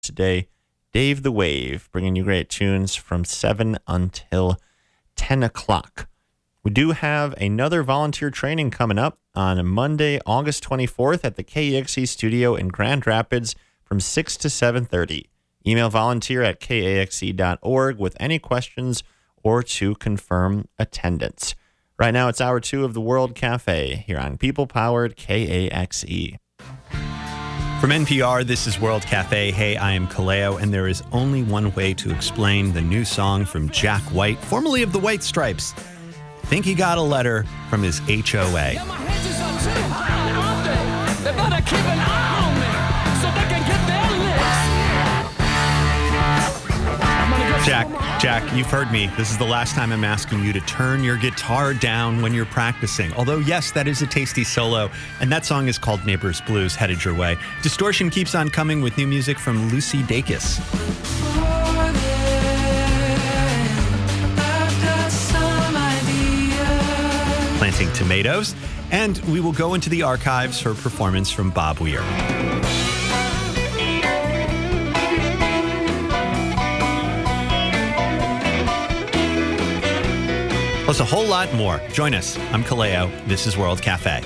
today, Dave the Wave, bringing you great tunes from 7 until 10 o'clock. We do have another volunteer training coming up on Monday, August 24th at the KAXE studio in Grand Rapids from 6 to 7:30. Email volunteer at kaxe.org with any questions or to confirm attendance. Right now, it's hour 2 of the World Cafe here on People-Powered KAXE. From NPR, this is World Cafe. Hey, I am Kaleo, and there is only one way to explain the new song from Jack White, formerly of the White Stripes. Think he got a letter from his HOA. Yeah, my hedges are too high, aren't they? They better keep an eye on me so they can get their licks. Jack, you've heard me. This is the last time I'm asking you to turn your guitar down when you're practicing. Although, yes, that is a tasty solo, and that song is called Neighbors Blues, headed your way. Distortion keeps on coming with new music from Lucy Dacus. Planting Tomatoes, and we will go into the archives for a performance from Bob Weir. Plus a whole lot more. Join us. I'm Kaleo. This is World Cafe.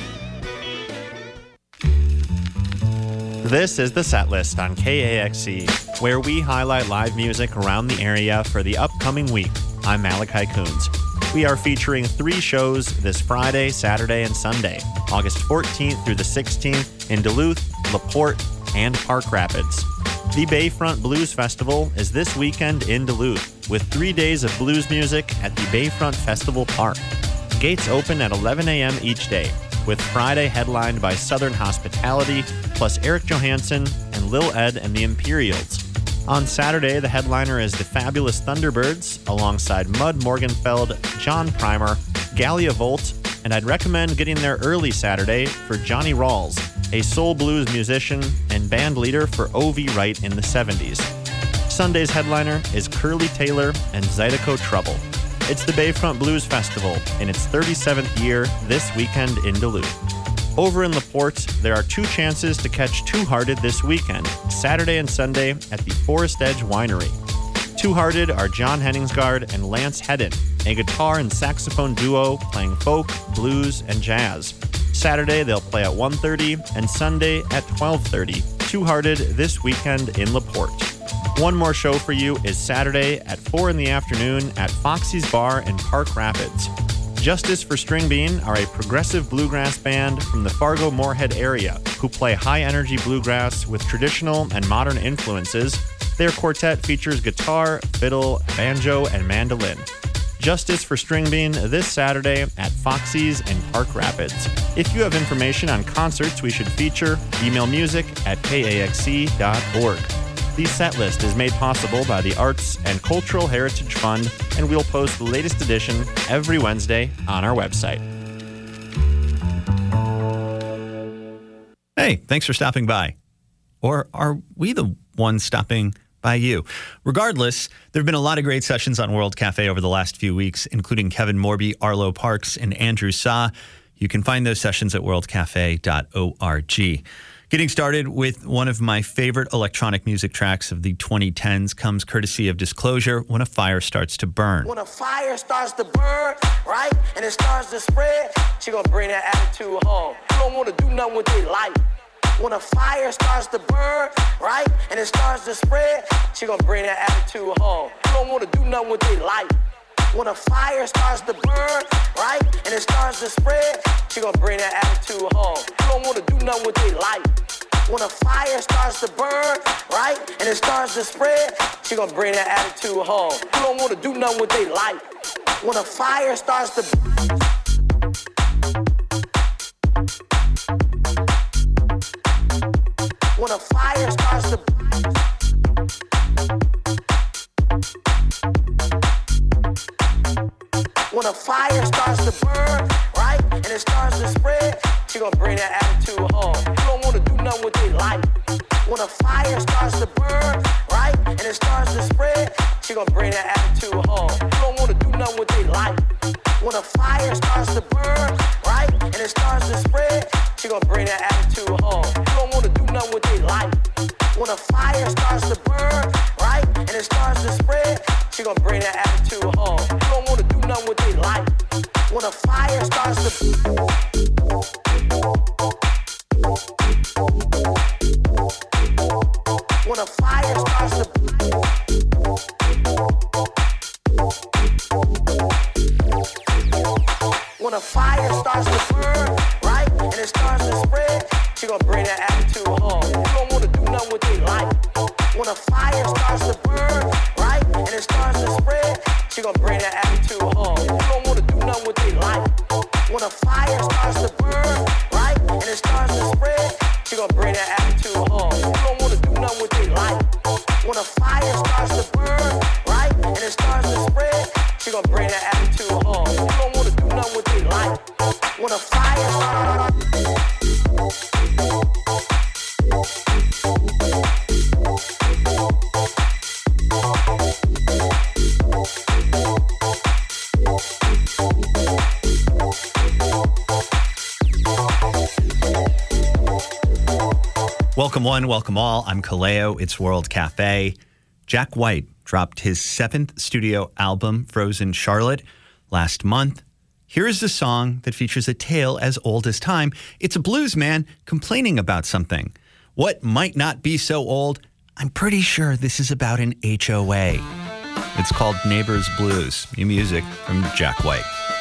This is the set list on KAXE, where we highlight live music around the area for the upcoming week. I'm Malachi Coons. We are featuring 3 shows this Friday, Saturday, and Sunday, August 14th through the 16th in Duluth, LaPorte, and Park Rapids. The Bayfront Blues Festival is this weekend in Duluth, with 3 days of blues music at the Bayfront Festival Park. Gates open at 11 a.m. each day, with Friday headlined by Southern Hospitality, plus Eric Johansson and Lil Ed and the Imperials. On Saturday, the headliner is the Fabulous Thunderbirds, alongside Mud Morgenfeld, John Primer, Gallia Volt, and I'd recommend getting there early Saturday for Johnny Rawls, a soul blues musician and band leader for O.V. Wright in the 70s. Sunday's headliner is Curly Taylor and Zydeco Trouble. It's the Bayfront Blues Festival in its 37th year this weekend in Duluth. Over in LaPorte, there are 2 chances to catch Two Hearted this weekend, Saturday and Sunday at the Forest Edge Winery. Two Hearted are John Henningsgaard and Lance Hedden, a guitar and saxophone duo playing folk, blues, and jazz. Saturday, they'll play at 1:30 and Sunday at 12:30. Two Hearted this weekend in LaPorte. One more show for you is Saturday at 4 in the afternoon at Foxy's Bar in Park Rapids. Justice for String Bean are a progressive bluegrass band from the Fargo-Moorhead area who play high-energy bluegrass with traditional and modern influences. Their quartet features guitar, fiddle, banjo, and mandolin. Justice for String Bean this Saturday at Foxy's in Park Rapids. If you have information on concerts we should feature, email music@kaxe.org. The set list is made possible by the Arts and Cultural Heritage Fund, and we'll post the latest edition every Wednesday on our website. Hey, thanks for stopping by. Or are we the ones stopping by you? Regardless, there have been a lot of great sessions on World Cafe over the last few weeks, including Kevin Morby, Arlo Parks, and Andrew Sa. You can find those sessions at worldcafe.org. Getting started with one of my favorite electronic music tracks of the 2010s comes courtesy of Disclosure, When a Fire Starts to Burn. When a fire starts to burn, right, and it starts to spread, she gonna bring that attitude home. You don't wanna do nothing with their life. When a fire starts to burn, right, and it starts to spread, she gonna bring that attitude home. You don't wanna do nothing with their life. When a fire starts to burn, right, and it starts to spread, she gonna bring that attitude home. You don't wanna do nothing with their life. When a fire starts to burn, right, and it starts to spread, she gonna bring that attitude home. You don't wanna do nothing with their life. When a fire starts to When a fire starts to When a fire starts to burn, right, and it starts to spread, she gonna bring that attitude home. You don't wanna do nothing with their life. When a fire starts to burn, right, and it starts to spread, she gonna bring that attitude home. You don't wanna do nothing with their life. When a fire starts to burn, right, and it starts to spread, she gonna bring that attitude home. You don't wanna do nothing with their life. When a fire starts to burn, and it starts to spread, she gonna bring that attitude home. You don't wanna do nothing with their life. When a fire starts to when a fire starts to when a fire starts to burn, right, and it starts to spread, she gonna bring that attitude home. You don't wanna do nothing with their life. When a fire starts to burn, right, and it starts to spread, she gonna bring that attitude home. You don't wanna do nothing with their life. When a fire starts to burn, right, and it starts to spread, she gonna bring that attitude home. You don't wanna do nothing with their life. When a fire starts to burn, right, and it starts to spread, she gonna bring that attitude home. You don't wanna do nothing with their life. When a fire Welcome one, welcome all. I'm Kaleo. It's World Cafe. Jack White dropped his 7th studio album, Frozen Charlotte, last month. Here is the song that features a tale as old as time. It's a blues man complaining about something. What might not be so old? I'm pretty sure this is about an HOA. It's called Neighbors Blues. New music from Jack White.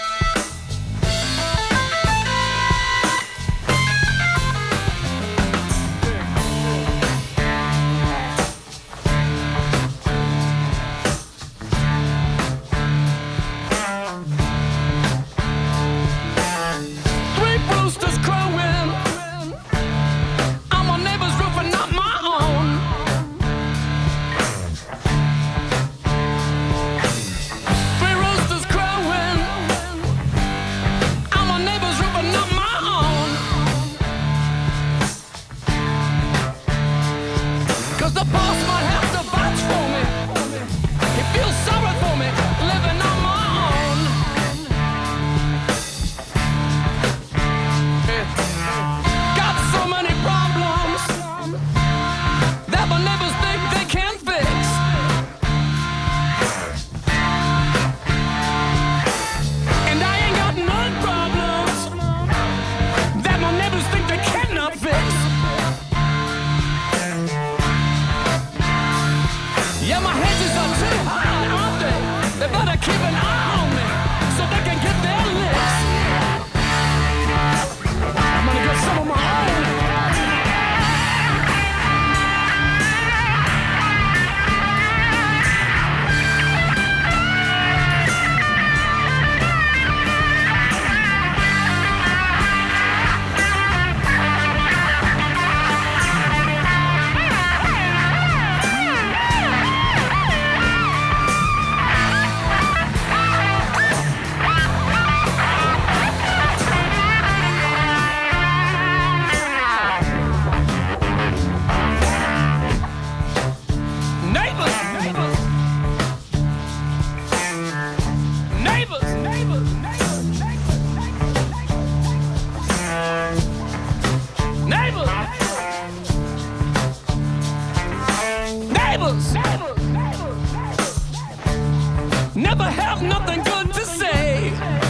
Never have nothing good to say.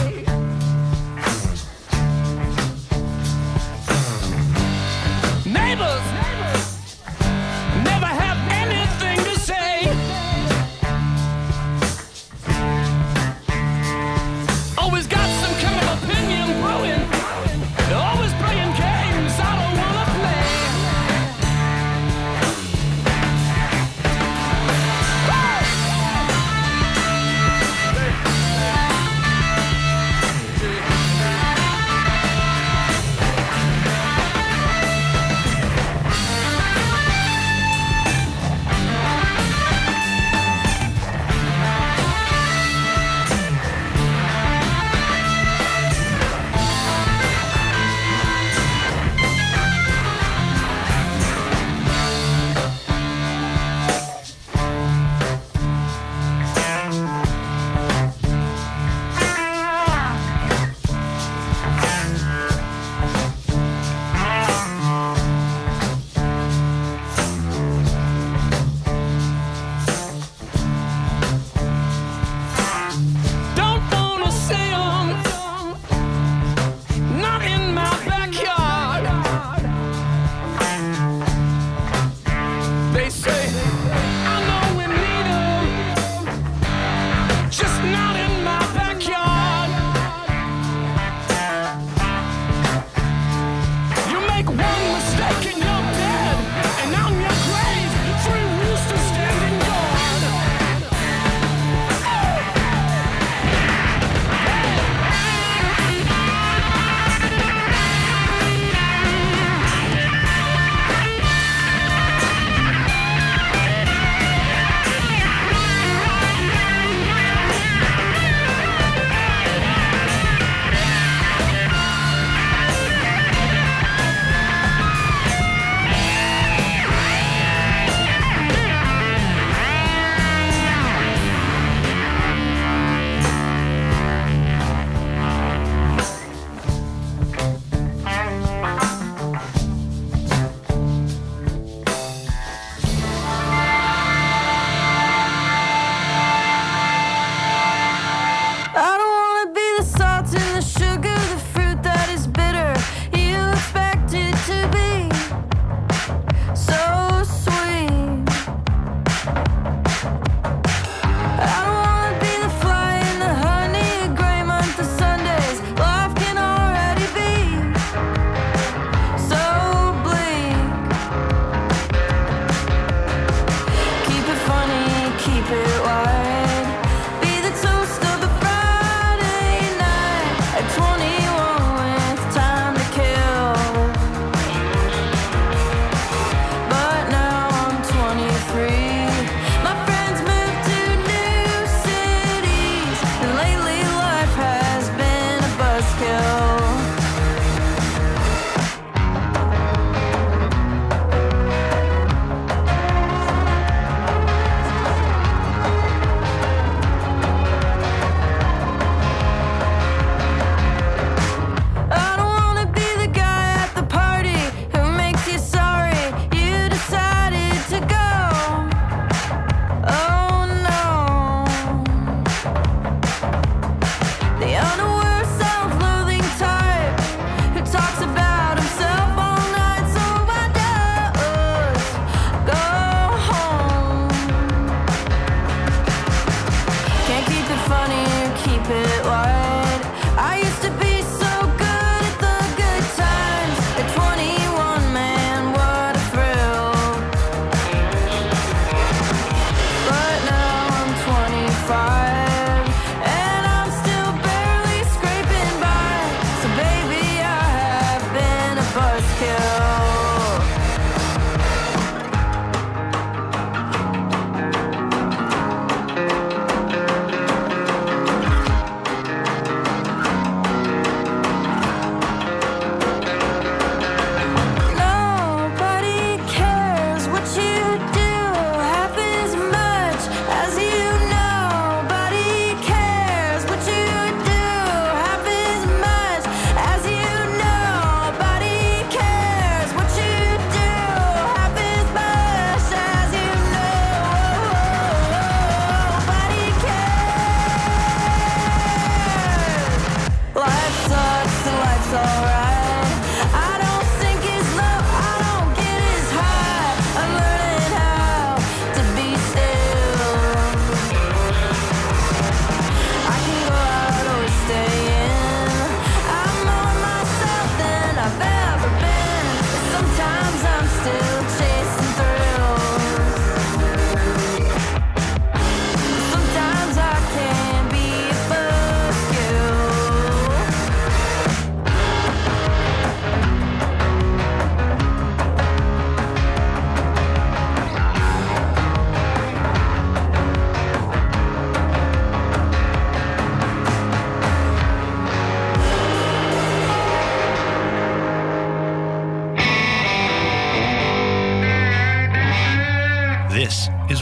Neighbors never have anything to say. Always got some kind of opinion brewing. They're always playing games I don't wanna play. Woo!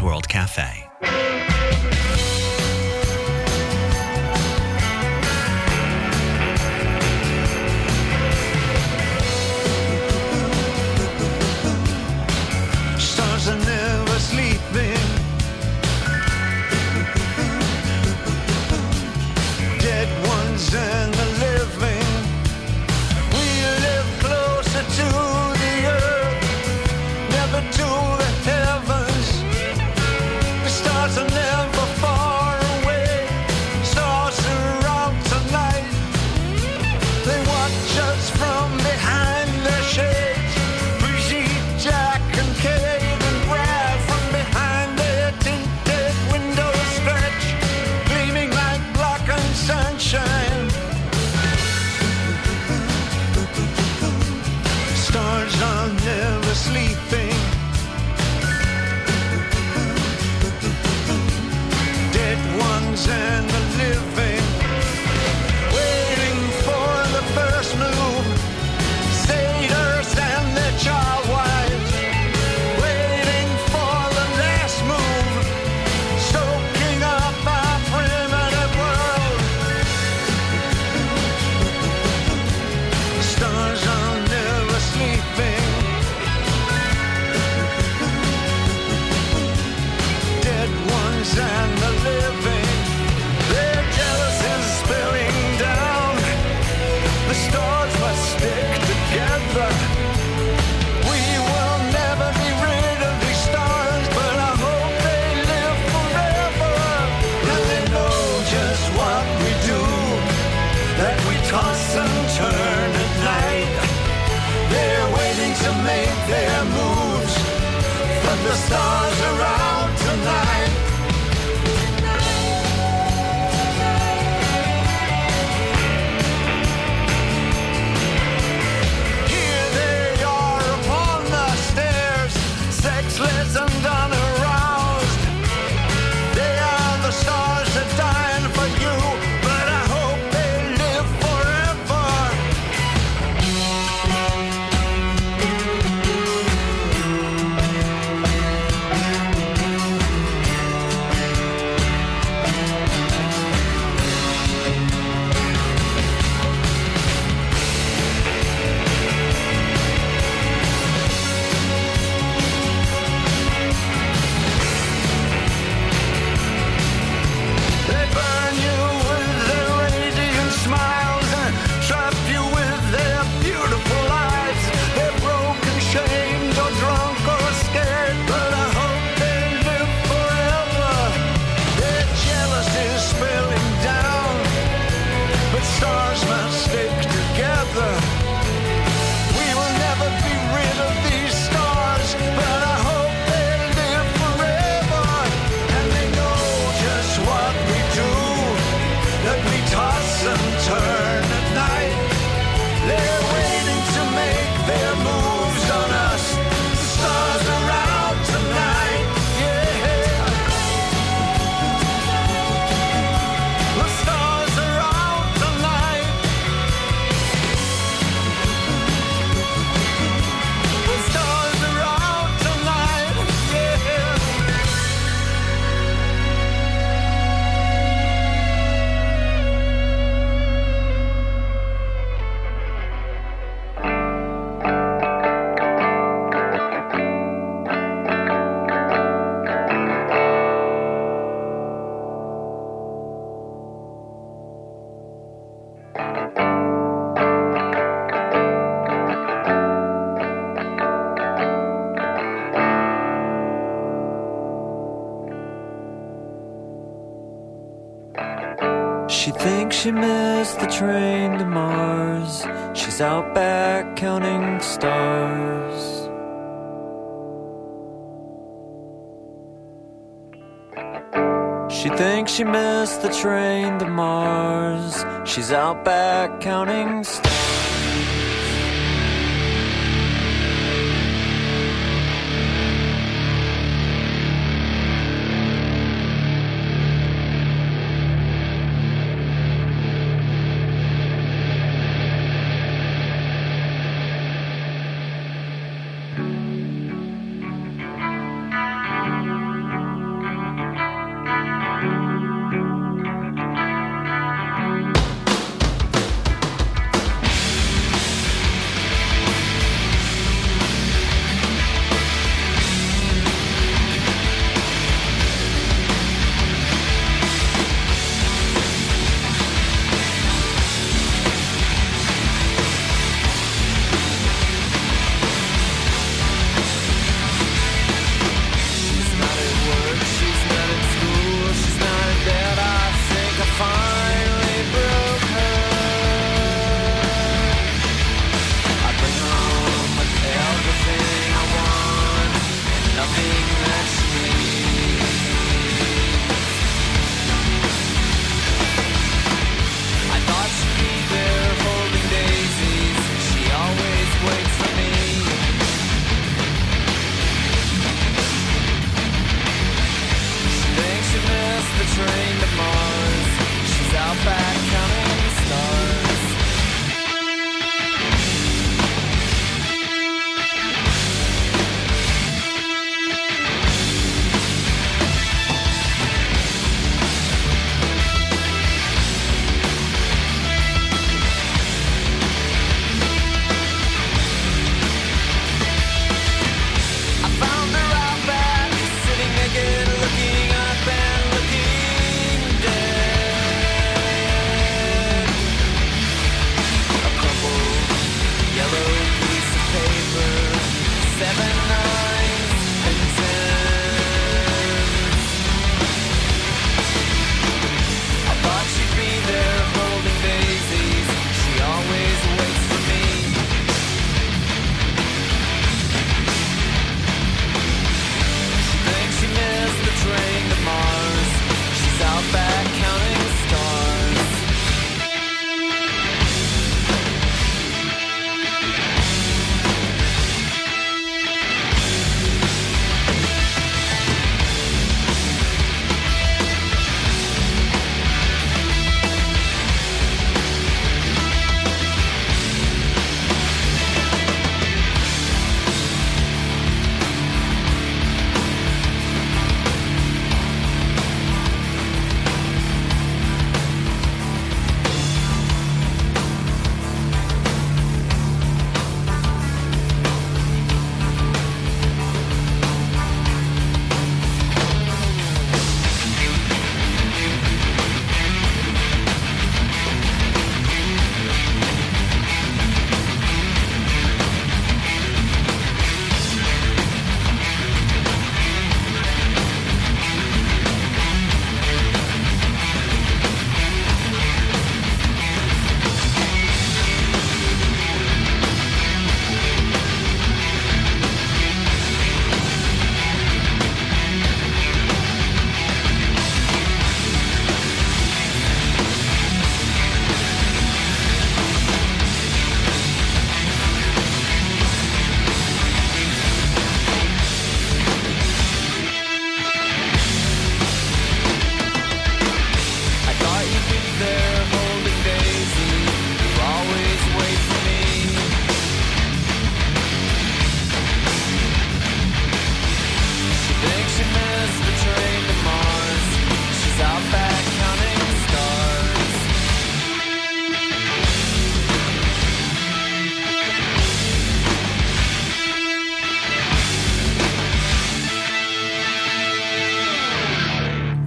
World Cafe. Stars are never sleeping. Dead ones and the living. We live closer to the earth, never to the heavens. The stars are never far away. Stars are out tonight. They watch us from behind their shades. Brigitte, Jack and Kate and Brad from behind their tinted windows stretch, gleaming like blackened sunshine. Stars are never sleeping. Dead ones and the living, waiting for the first move. Satyrs and their child wives, waiting for the last move, soaking up our primitive world. Stars are never sleeping. Dead ones and the living, their jealousy is spilling down. The stars must stick together. We will never be rid of these stars, but I hope they live forever. And they know just what we do, that we toss and turn at night. They're waiting to make their moves, but the stars are out tonight. Here they are upon the stairs, sexless and unaroused. They are the stars that dying for you, but I hope they live forever. They burn you with their radiant smiles and trap you with their beautiful eyes. They're broken, shamed, or drunk, or scared, but I hope they live forever. Their jealousy is spilling down, but stars must stick together. We will never be rid of these stars, but I hope they live forever. And they know just what we do, that we toss and turn at night. They're waiting to make their moves on us. The stars are out tonight, yeah. The stars are out tonight. The stars are out tonight, yeah. She thinks she missed the train to Mars. She's out back counting stars. She thinks she missed the train to Mars. She's out back counting stars.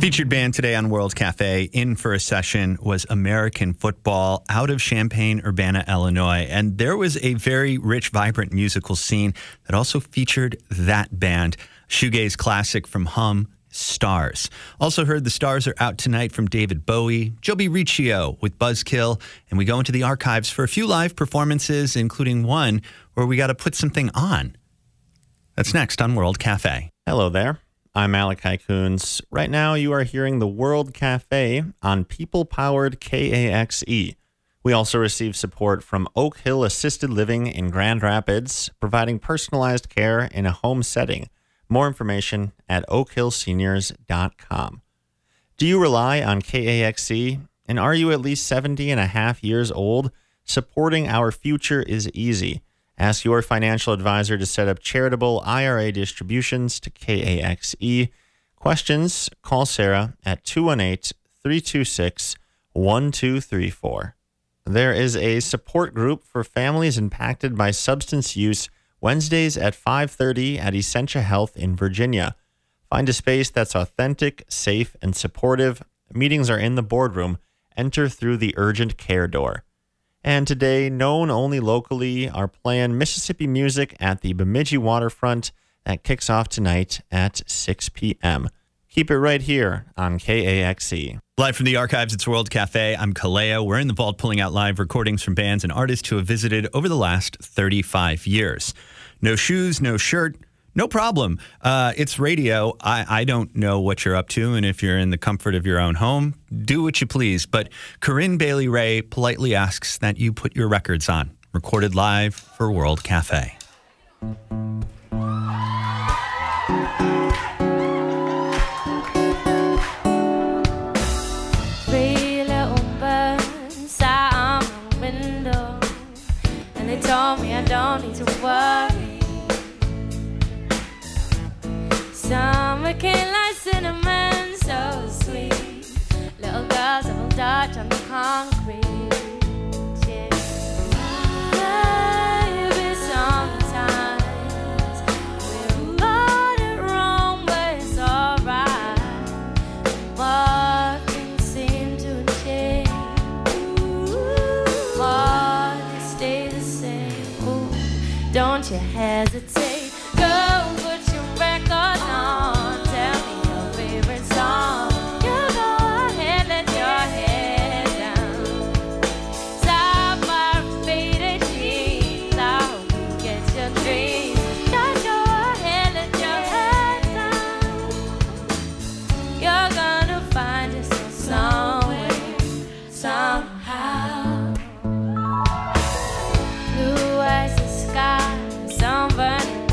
Featured band today on World Cafe in for a session was American Football out of Champaign-Urbana, Illinois. And there was a very rich, vibrant musical scene that also featured that band, shoegaze classic from Hum, Stars. Also heard the Stars are out tonight from David Bowie, Joby Riccio with Buzzkill, and we go into the archives for a few live performances, including one where we got to put something on. That's next on World Cafe. Hello there. I'm Malachi Coons. Right now, you are hearing the World Cafe on people-powered KAXE. We also receive support from Oak Hill Assisted Living in Grand Rapids, providing personalized care in a home setting. More information at oakhillseniors.com. Do you rely on KAXE? And are you at least 70 and a half years old? Supporting our future is easy. Ask your financial advisor to set up charitable IRA distributions to KAXE. Questions? Call Sarah at 218-326-1234. There is a support group for families impacted by substance use Wednesdays at 5:30 at Essentia Health in Virginia. Find a space that's authentic, safe, and supportive. Meetings are in the boardroom. Enter through the urgent care door. And today, known only locally, are playing Mississippi music at the Bemidji Waterfront. That kicks off tonight at 6 p.m. Keep it right here on KAXE. Live from the archives, it's World Cafe. I'm Kaleo. We're in the vault pulling out live recordings from bands and artists who have visited over the last 35 years. No shoes, no shirt, no problem. It's radio. I don't know what you're up to, and if you're in the comfort of your own home, do what you please. But Corinne Bailey Ray politely asks that you put your records on. Recorded live for World Cafe. Told me I don't need to worry. Summer came like cinnamon, so sweet. Little girls double dutch on the concrete. Yeah. Baby, sometimes we're got it wrong, but it's alright. What can seem to change? What stay the same? Don't you hesitate. Go put your record on. Tell me your favorite song. You go ahead, let your head down. Stop our faded sheets. I hope you get your dreams. Just go ahead, let your head down. You're gonna find yourself somewhere, somehow. Blue as the sky, sun burning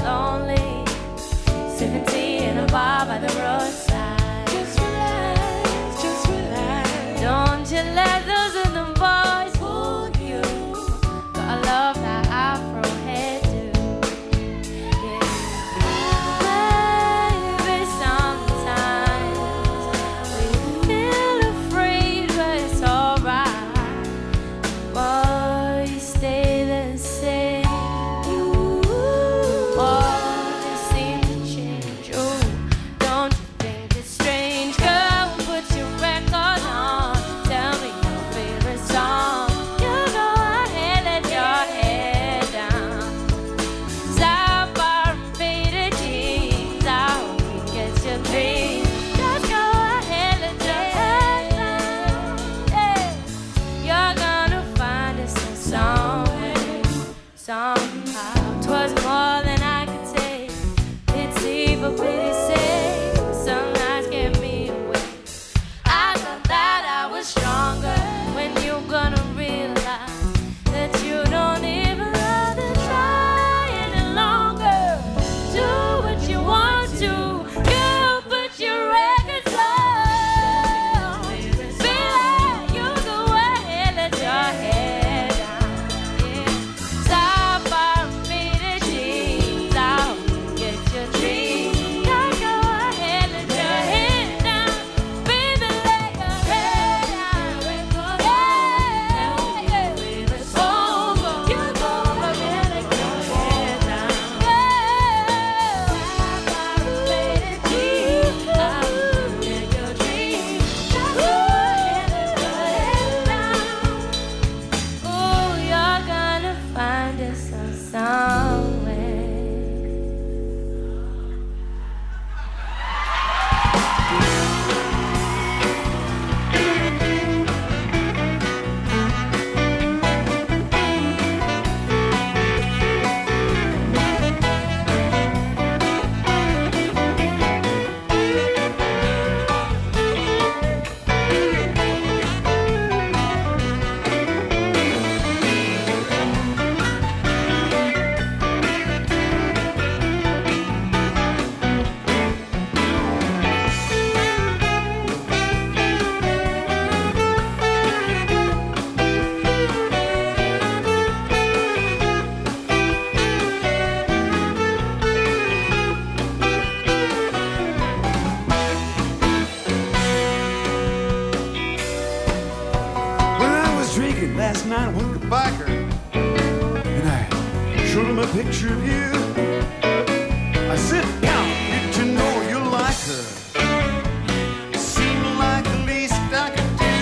last night with a biker, and I showed him a picture of you. I said, "Now, get to know you like her." Seemed like the least I could do.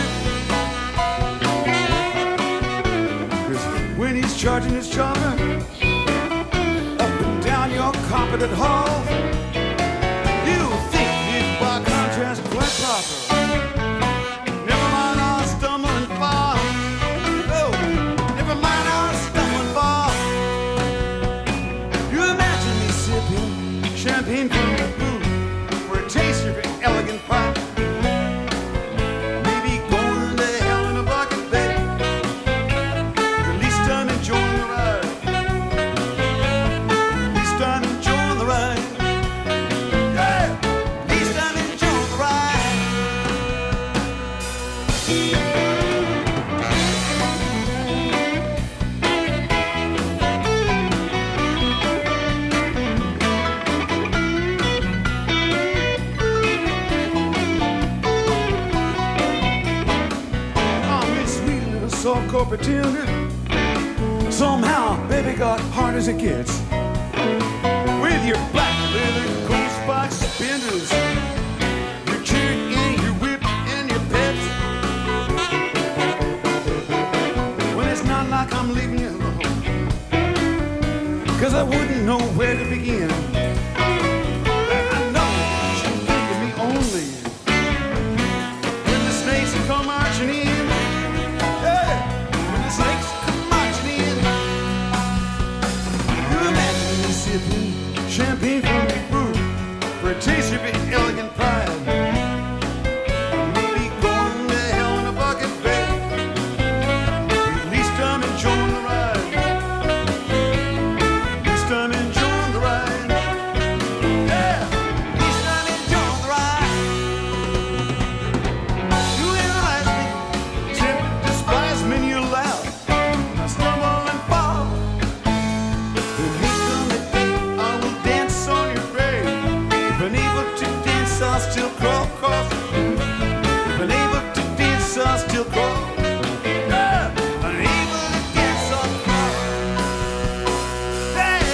'Cause when he's charging his charger up and down your carpeted hall, you think he'd by contrast quite proper. Never mind, I'll stumble and fall. Oh, never mind, I'll stumble and fall. You imagine me sipping champagne from the booth for a taste of your elegant pipe. Maybe going to hell in a bucket, babe. At least I'm enjoying the ride. At least I'm enjoying the ride. Yeah, at least I'm enjoying the ride. Oh, Miss Sweet little softcore pretender. Somehow, baby got hard as it gets. With your black leather gold spike suspenders, your chair and your whip and your pets. Well, it's not like I'm leaving you alone, 'cause I wouldn't know where to begin. I know you think of me only when the snakes come marching in. Hey, when the snakes come marching in. You imagine me sipping champagne from your brew for a taste of your elegant pride. Maybe going to hell in a bucket, babe. At least I'm enjoying the ride. At least I'm enjoying the ride. Yeah, at least I'm enjoying the ride. You analyze me, tempt, despise me, and you laugh. I stumble and fall. When he come the day, I will dance on your grave. If unable to dance, I'll still crawl across. If unable to dance, I'll still crawl. Yeah, unable to dance, I'll crawl. Hey.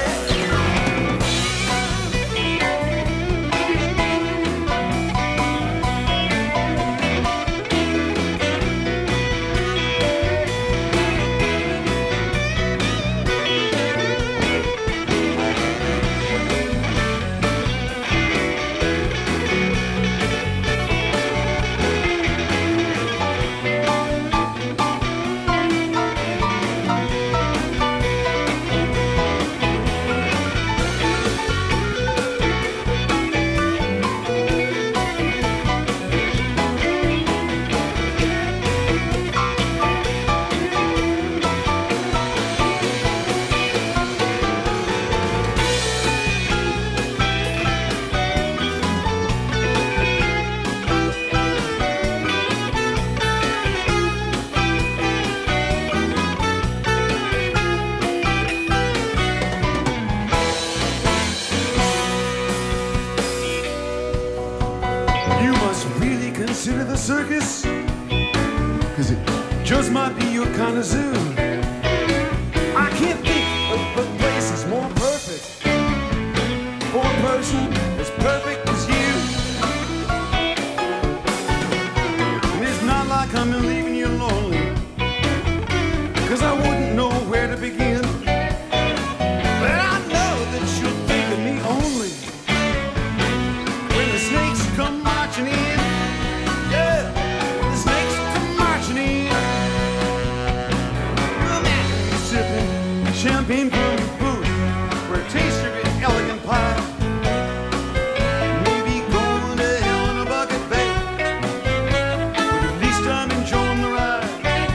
You must really consider the circus, 'cause it just might be your kind of zoo. I can't think of a place that's more perfect for a person as perfect as you. And it's not like I'm leaving you lonely, 'cause I wouldn't know where to begin. But I know that you'll think of me only when the snakes come marching in. Yeah, when the snakes come marching in. Well, man, you're sipping champagne from your booth for a taste of your elegant pie. Maybe going to hell in a bucket, babe. But at least I'm enjoying the ride.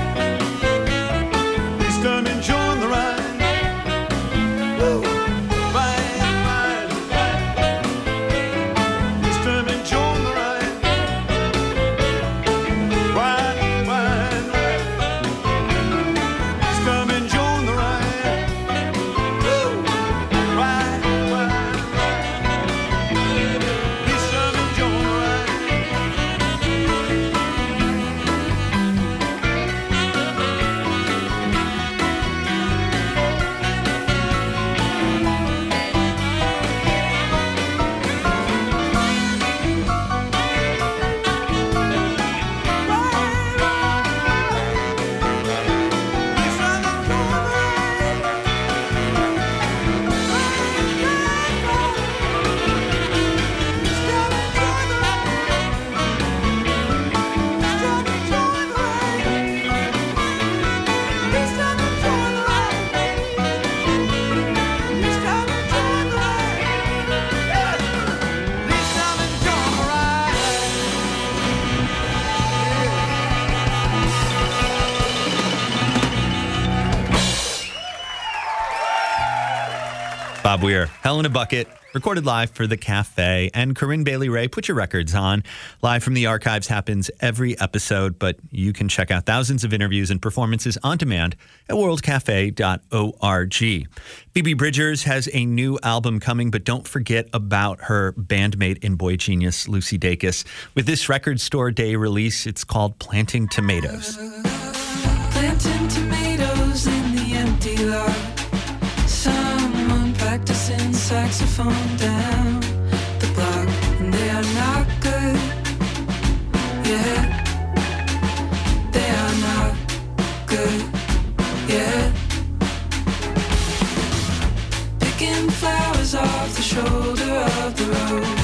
At least I'm enjoying the ride. Woo. Ride, ride, ride. At least I'm enjoying the ride. Ride, ride, ride. At least I'm enjoying the ride. Bob Weir, Hell in a Bucket, recorded live for The Cafe. And Corinne Bailey Ray, Put Your Records On. Live from the archives happens every episode, but you can check out thousands of interviews and performances on demand at worldcafe.org. Phoebe Bridgers has a new album coming, but don't forget about her bandmate in Boy Genius, Lucy Dacus. With this Record Store Day release, it's called Planting Tomatoes. Planting tomatoes in the empty lot. Someone practicing saxophone down the block, and they are not good. Yeah, they are not good. Yeah, picking flowers off the shoulder of the road.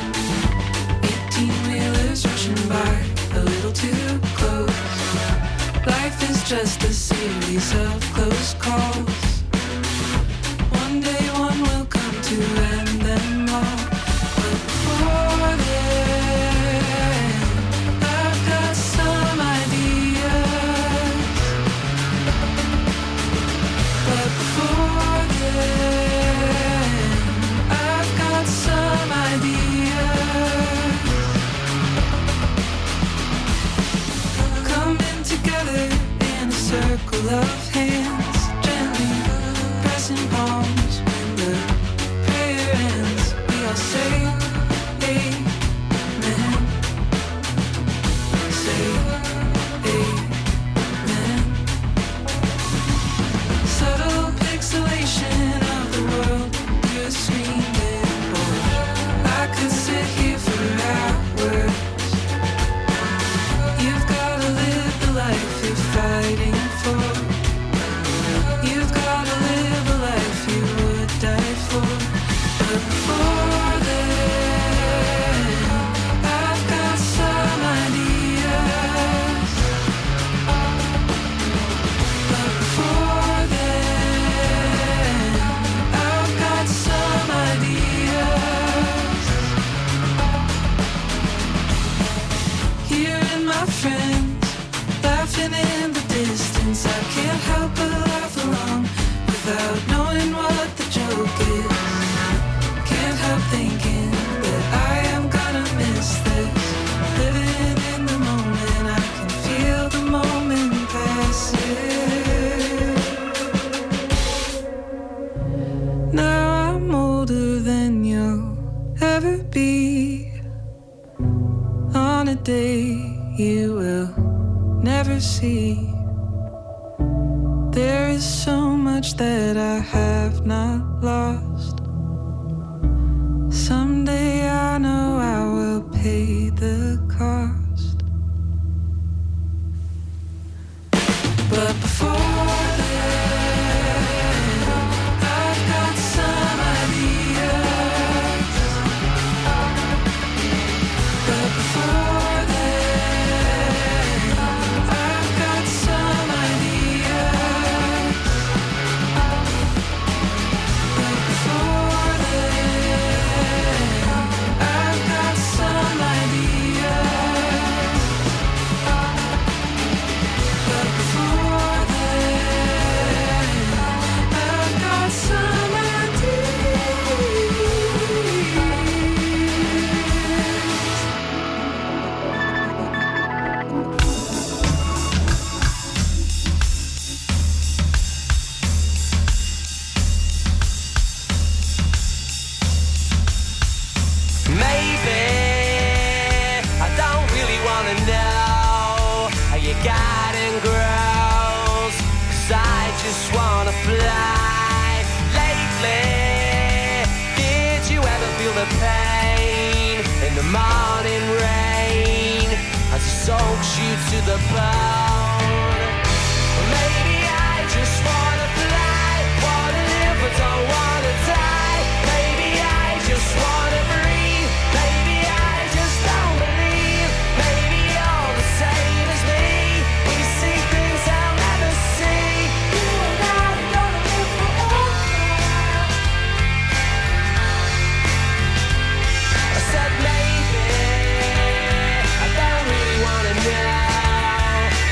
18-wheelers rushing by a little too close. Life is just a series of close calls. One day one will come to end them all. But before then, I've got some ideas. But before then, I've got some ideas. Coming together in a circle of hands, gently pressing palms when the prayer ends. We all say amen. Say amen. Subtle pixelation of the world through a screen board. I could sit here for hours. You've gotta live the life you're fighting for. You've gotta live a life you would die for. But before then, I've got some ideas. But before then, I've got some ideas. Hearing my friends laughing in the distance, I can't help but laugh along without knowing what the joke is. Can't help thinking that I am gonna miss this. Living in the moment, I can feel the moment passing. Now I'm older than you'll ever be. On a day you will never see. There is so much that I have not lost. Someday I know I will pay the cost. But before then, I've got some ideas. But before then, I've got some ideas. But before then, I've got some ideas. But before then, I've got some Maybe I don't really wanna know how you got in girls, 'cause I just wanna fly. Lately, did you ever feel the pain in the morning rain as it soaks you to the bone? Or maybe I just wanna fly, wanna live but don't wanna die. Maybe I just wanna breathe. Maybe I just don't believe. Maybe you're the same as me. We see things I'll never see. You and I are gonna live forever. I said maybe I don't really wanna know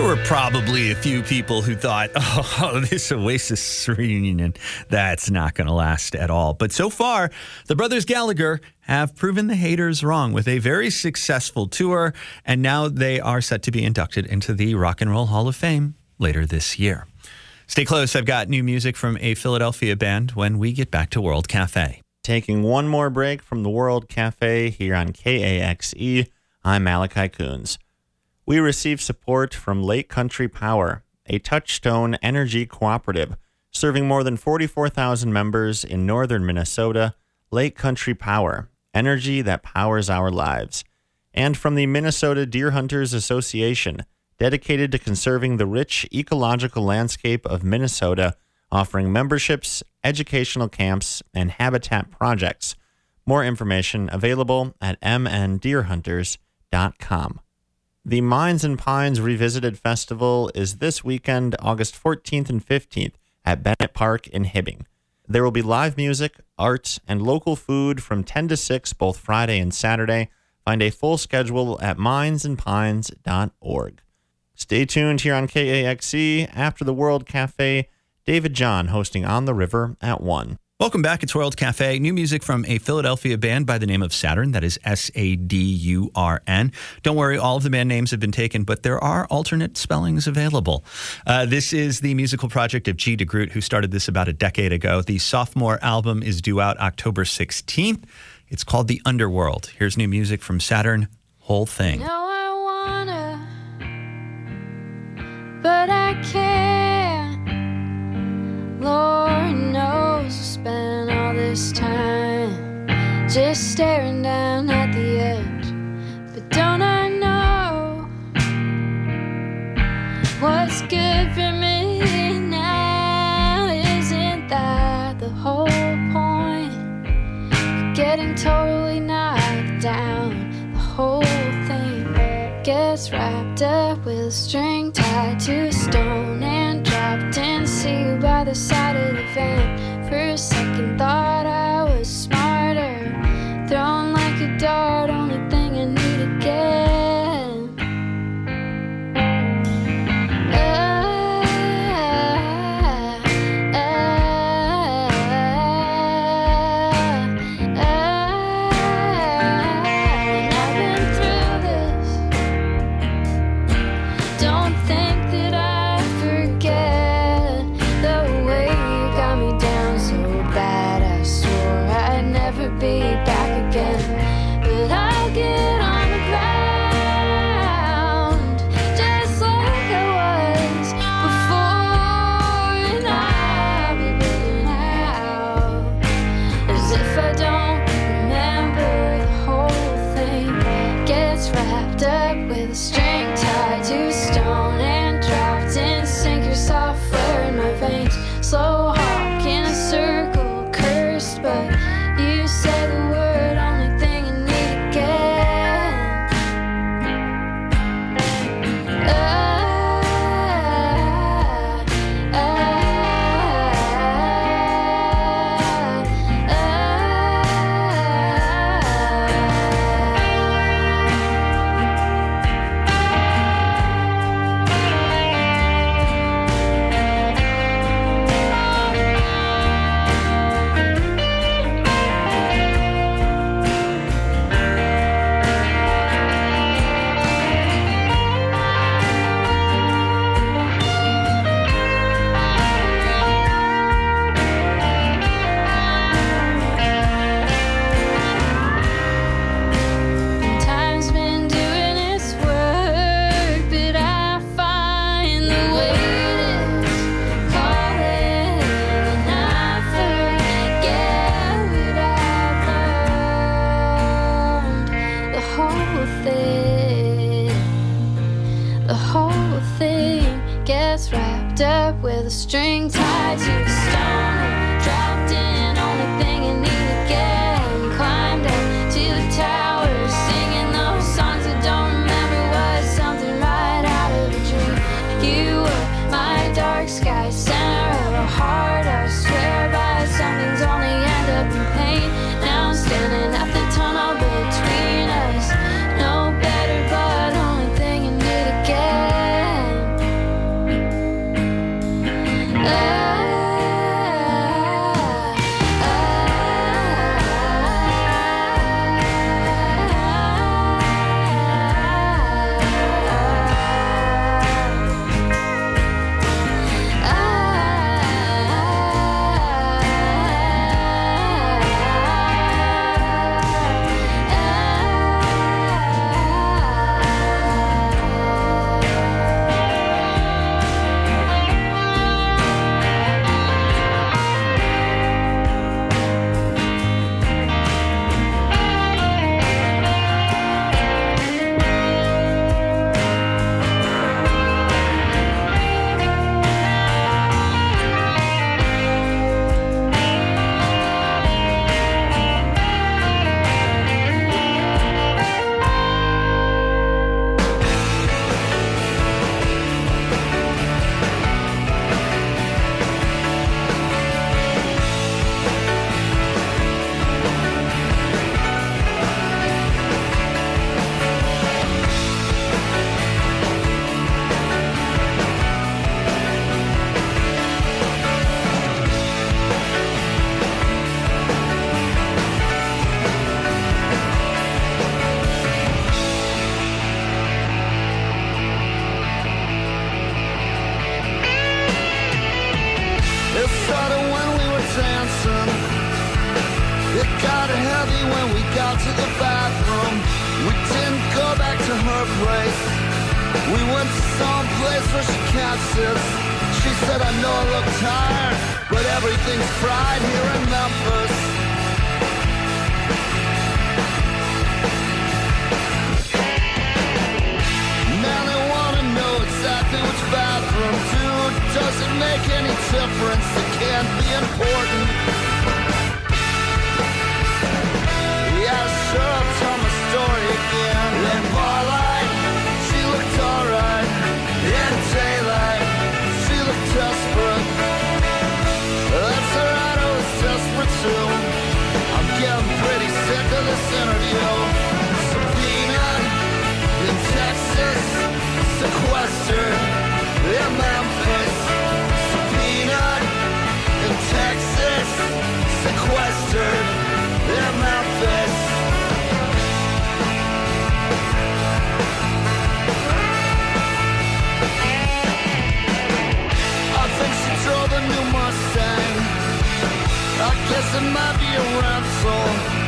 were probably a few people who thought, oh, this Oasis reunion, that's not going to last at all. But so far, the Brothers Gallagher have proven the haters wrong with a very successful tour, and now they are set to be inducted into the Rock and Roll Hall of Fame later this year. Stay close. I've got new music from a Philadelphia band when we get back to World Cafe. Taking one more break from the World Cafe here on KAXE, I'm Malachi Coons. We receive support from Lake Country Power, a Touchstone energy cooperative serving more than 44,000 members in northern Minnesota. Lake Country Power, energy that powers our lives. And from the Minnesota Deer Hunters Association, dedicated to conserving the rich ecological landscape of Minnesota, offering memberships, educational camps, and habitat projects. More information available at mndeerhunters.com. The Mines and Pines Revisited Festival is this weekend, August 14th and 15th at Bennett Park in Hibbing. There will be live music, art, and local food from 10 to 6 both Friday and Saturday. Find a full schedule at minesandpines.org. Stay tuned here on KAXE. After the World Cafe, David John hosting On the River at 1. Welcome back. It's World Cafe. New music from a Philadelphia band by the name of Saturn. That is Sadurn. Don't worry, all of the band names have been taken, but there are alternate spellings available. This is the musical project of G. DeGroot, who started this about a decade ago. The sophomore album is due out October 16th. It's called The Underworld. Here's new music from Saturn, Whole Thing. No, I wanna, but I can't. Lord knows I spent all this time just staring down at the edge. But don't I know what's good for me now? Isn't that the whole point? Getting totally knocked down, the whole thing gets wrapped up with a string tied to a stone and dropped in sea by the side of the van. For a second thought I was smarter, thrown like a dart, only thing I need again. I've been through this. Don't think that I forget the way you got me down so bad. I swore I'd never be back again, but I'll get on the ground just like I was before, and I'll be bleeding out as if I don't remember. The whole thing gets wrapped up with a string tied to a stone and dropped in sinker software in my veins. Slow hawk in a circle, cursed, but you said the word, only thing I need again. Time's been doing its work, but I find the weight is calling, and I forget what I've learned. The whole thing gets wrapped up with a string tied to a stone and dropped in, only thing I need again. Climbed up to the tower, singing those songs I don't remember, was something right out of a dream. You were my dark sky, center of a heart I swear by. Some things only end up in pain. Now I'm standing at the tunnel between us. No better, but only thing I need again. dancing. It got heavy when we got to the bathroom. We didn't go back to her place. We went to some place where she can't sit. She said, I know I look tired, but everything's fried here in Memphis. Now they want to know exactly which bathroom. Dude, doesn't make any difference. It can't be important. Yeah, sure, I'll tell my story again. In Barlight, she looked alright. In daylight, she looked desperate. That's alright, I was desperate too. I'm getting pretty sick of this interview. Subpoenaed in Texas, sequestered in Memphis. Subpoenaed in Texas, sequestered in Memphis. I think she drove a new Mustang. I guess it might be a rental.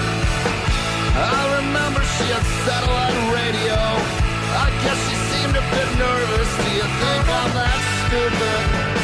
I remember she had satellite radio. I guess she seemed a bit nervous. Do you think I'm that stupid?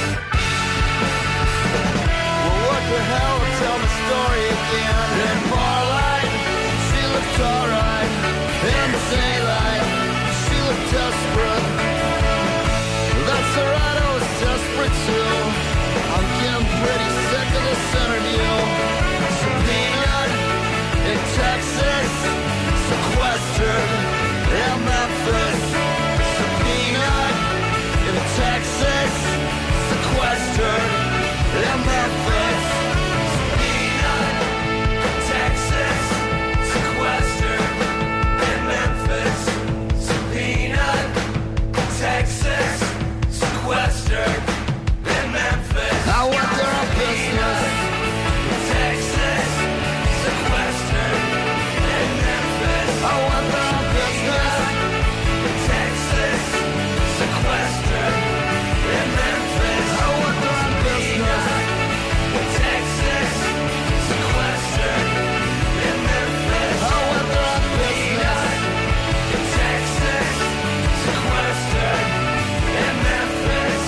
Well, what the hell? Tell the story again. In Barlight, she looked alright. In daylight, she looked desperate. That's alright, I was desperate too. I'm getting pretty sick of this interview. Subpoenaed in Texas, sequestered in Memphis. Subpoenaed in Texas, sequestered in Memphis. Subpoenaed in Texas, sequestered in Memphis. Subpoenaed in Texas, sequestered in Memphis. I went there on business. Texas, sequestered in Memphis. I went there on business. Texas, sequestered in Memphis. I went there on business. Texas, sequestered in Memphis. I went there on business. Texas, sequestered in Memphis.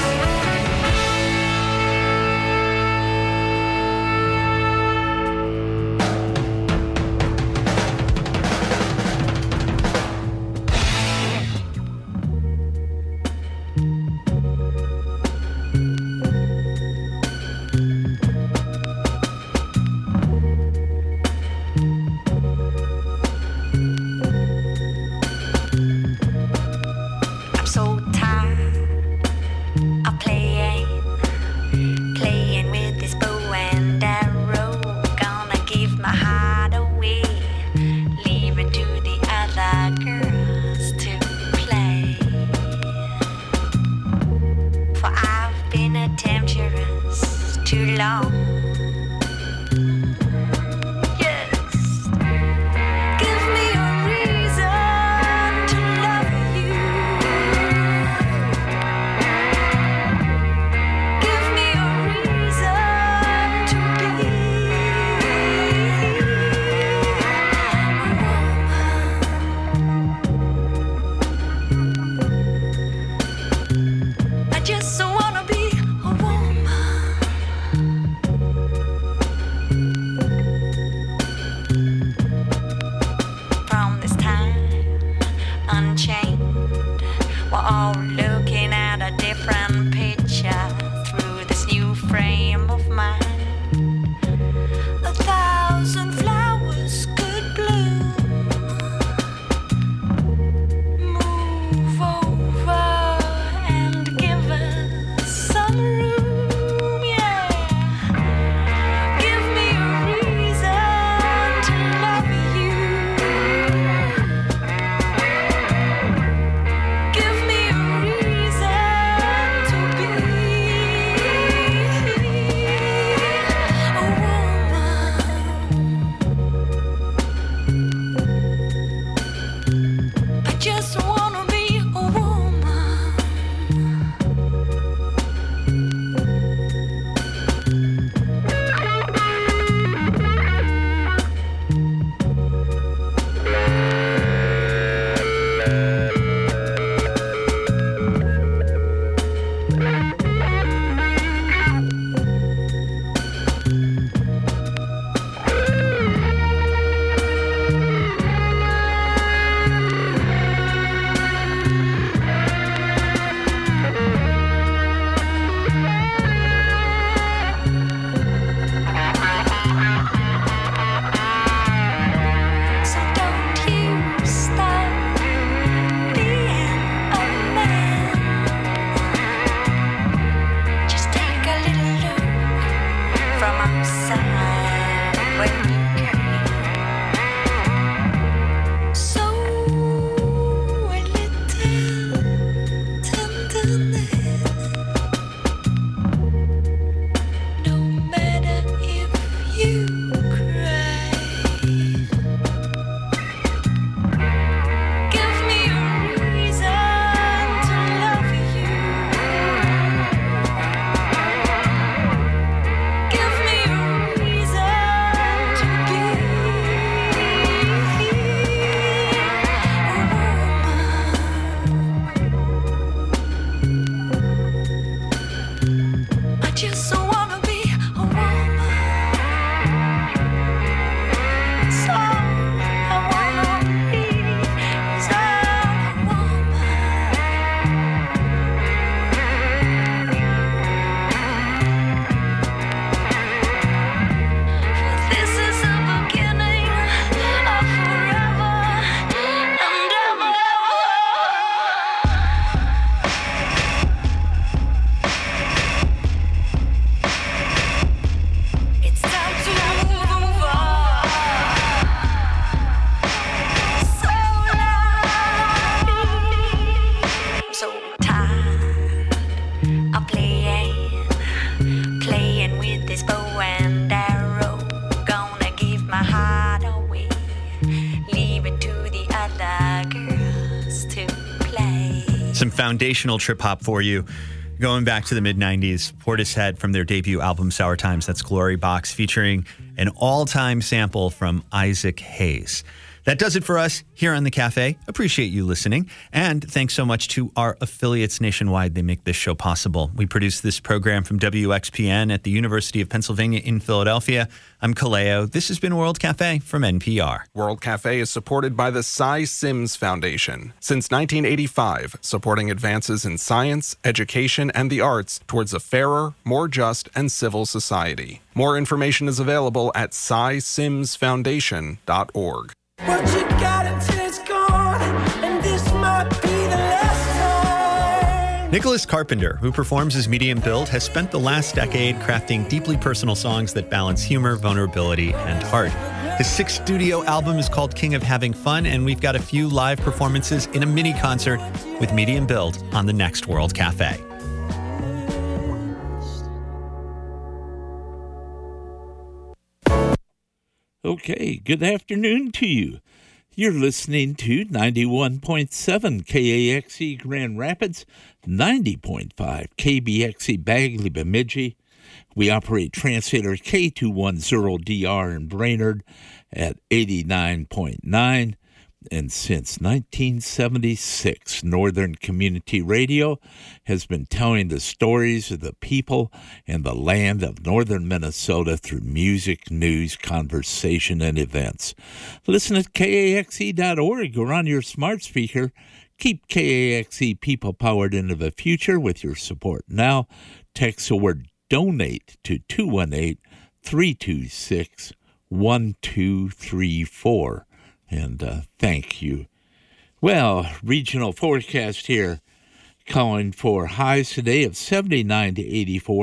I'm so tired of playing with this bow and arrow. Gonna give my heart away, leave it to the other girls to play. For I've been a temptress too long. Yes. Give me a reason to love you. Give me a reason to be I just wanna be a woman. From this time unchained, we're all looking at a different picture through this new frame of mind. 1,000 flowers could bloom. Move over and give us some room, yeah. Give me a reason to love you. Give me a reason foundational trip hop for you. Going back to the mid-90s, Portishead from their debut album, Sour Times, that's Glory Box, featuring an all-time sample from Isaac Hayes. That does it for us here on The Cafe. Appreciate you listening. And thanks so much to our affiliates nationwide. They make this show possible. We produce this program from WXPN at the University of Pennsylvania in Philadelphia. I'm Kaleo. This has been World Cafe from NPR. World Cafe is supported by the Cy Sims Foundation. Since 1985, supporting advances in science, education, and the arts towards a fairer, more just, and civil society. More information is available at cysimsfoundation.org. What you got until it's gone, and this might be the last time. Nicholas Carpenter, who performs as Medium Build, has spent the last decade crafting deeply personal songs that balance humor, vulnerability, and heart. His sixth studio album is called King of Having Fun, and we've got a few live performances in a mini concert with Medium Build on the next World Cafe. Okay, good afternoon to you. You're listening to 91.7 KAXE Grand Rapids, 90.5 KBXE Bagley Bemidji. We operate translator K210DR in Brainerd at 89.9. And since 1976, Northern Community Radio has been telling the stories of the people and the land of northern Minnesota through music, news, conversation, and events. Listen at KAXE.org or on your smart speaker. Keep KAXE people-powered into the future with your support now. Text the word DONATE to 218-326-1234. And thank you. Well, regional forecast here calling for highs today of 79 to 84.